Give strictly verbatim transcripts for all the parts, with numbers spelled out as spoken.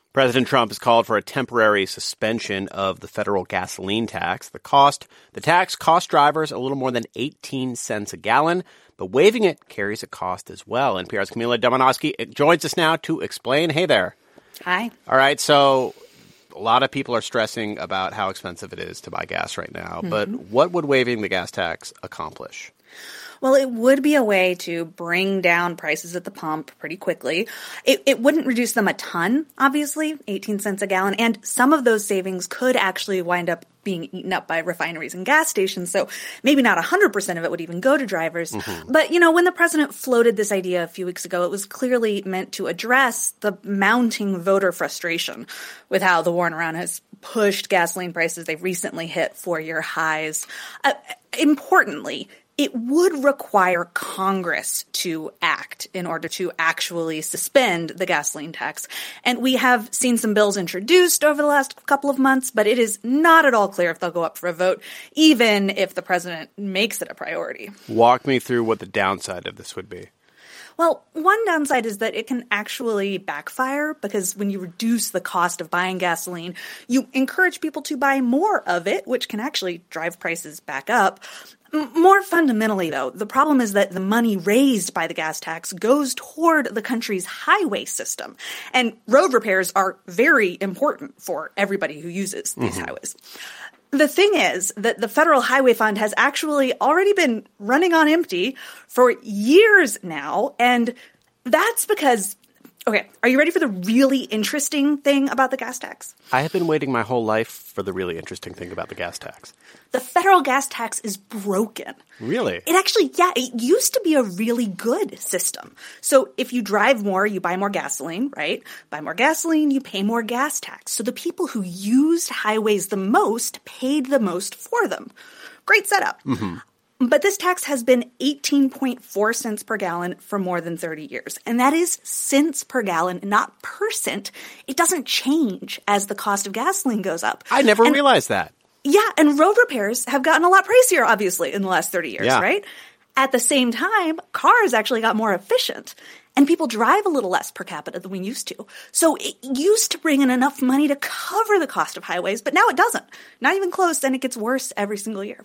President Trump has called for a temporary suspension of the federal gasoline tax. The cost, the tax cost drivers a little more than eighteen cents a gallon, but waiving it carries a cost as well. N P R's Camila Domonoske joins us now to explain. Hey there. Hi. All right, so a lot of people are stressing about how expensive it is to buy gas right now, mm-hmm. but what would waiving the gas tax accomplish? Well, it would be a way to bring down prices at the pump pretty quickly. It, it wouldn't reduce them a ton, obviously, eighteen cents a gallon, and some of those savings could actually wind up being eaten up by refineries and gas stations, so maybe not one hundred percent of it would even go to drivers. Mm-hmm. But, you know, when the president floated this idea a few weeks ago, it was clearly meant to address the mounting voter frustration with how the war in Iran has pushed gasoline prices. They've recently hit four-year highs. Uh, importantly, it would require Congress to act in order to actually suspend the gasoline tax. And we have seen some bills introduced over the last couple of months, but it is not at all clear if they'll go up for a vote, even if the president makes it a priority. Walk me through what the downside of this would be. Well, one downside is that it can actually backfire because when you reduce the cost of buying gasoline, you encourage people to buy more of it, which can actually drive prices back up. More fundamentally, though, the problem is that the money raised by the gas tax goes toward the country's highway system. And road repairs are very important for everybody who uses these mm-hmm. highways. The thing is that the Federal Highway Fund has actually already been running on empty for years now, and that's because okay, are you ready for the really interesting thing about the gas tax? I have been waiting my whole life for the really interesting thing about the gas tax. The federal gas tax is broken. Really? It actually, yeah, it used to be a really good system. So if you drive more, you buy more gasoline, right? Buy more gasoline, you pay more gas tax. So the people who used highways the most paid the most for them. Great setup. Mm-hmm. But this tax has been eighteen point four cents per gallon for more than thirty years. And that is cents per gallon, not per cent. It doesn't change as the cost of gasoline goes up. I never and, realized that. Yeah, and road repairs have gotten a lot pricier, obviously, in the last thirty years, yeah. right? At the same time, cars actually got more efficient. And people drive a little less per capita than we used to. So it used to bring in enough money to cover the cost of highways, but now it doesn't. Not even close, and it gets worse every single year.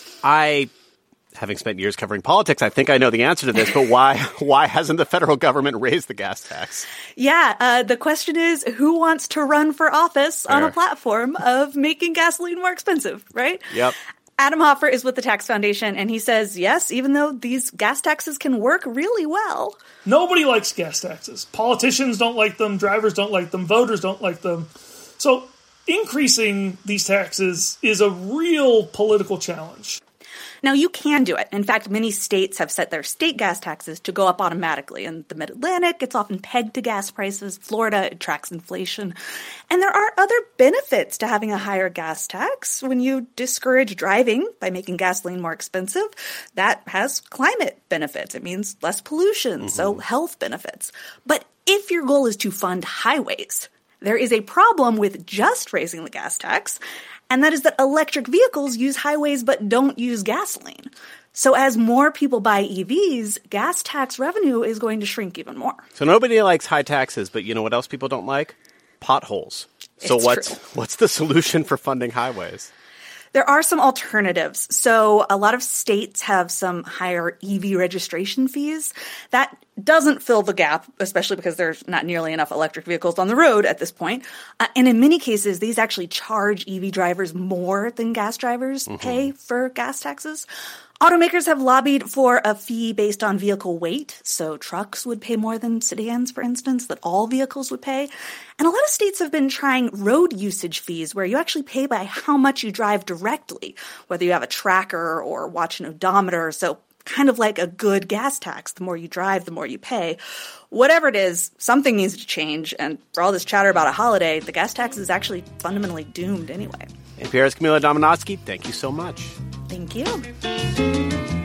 I... Having spent years covering politics, I think I know the answer to this, but why why hasn't the federal government raised the gas tax? Yeah, uh, the question is, who wants to run for office Fair. on a platform of making gasoline more expensive, right? Yep. Adam Hoffer is with the Tax Foundation, and he says, yes, even though these gas taxes can work really well. Nobody likes gas taxes. Politicians don't like them, drivers don't like them, voters don't like them. So increasing these taxes is a real political challenge. Now, you can do it. In fact, many states have set their state gas taxes to go up automatically. In the Mid-Atlantic, it's often pegged to gas prices. Florida, it tracks inflation. And there are other benefits to having a higher gas tax. When you discourage driving by making gasoline more expensive, that has climate benefits. It means less pollution, mm-hmm. so health benefits. But if your goal is to fund highways, there is a problem with just raising the gas tax. And that is that electric vehicles use highways but don't use gasoline. So as more people buy E Vs, gas tax revenue is going to shrink even more. So nobody likes high taxes, but you know what else people don't like? Potholes. So it's what's true. what's the solution for funding highways? There are some alternatives. So a lot of states have some higher E V registration fees. That doesn't fill the gap, especially because there's not nearly enough electric vehicles on the road at this point. Uh, and in many cases, these actually charge E V drivers more than gas drivers mm-hmm. pay for gas taxes. Automakers have lobbied for a fee based on vehicle weight, so trucks would pay more than sedans, for instance, that all vehicles would pay. And a lot of states have been trying road usage fees where you actually pay by how much you drive directly, whether you have a tracker or watch an odometer, so kind of like a good gas tax. The more you drive, the more you pay. Whatever it is, something needs to change, and for all this chatter about a holiday, the gas tax is actually fundamentally doomed anyway. N P R's Camila Domonoske, thank you so much. Thank you.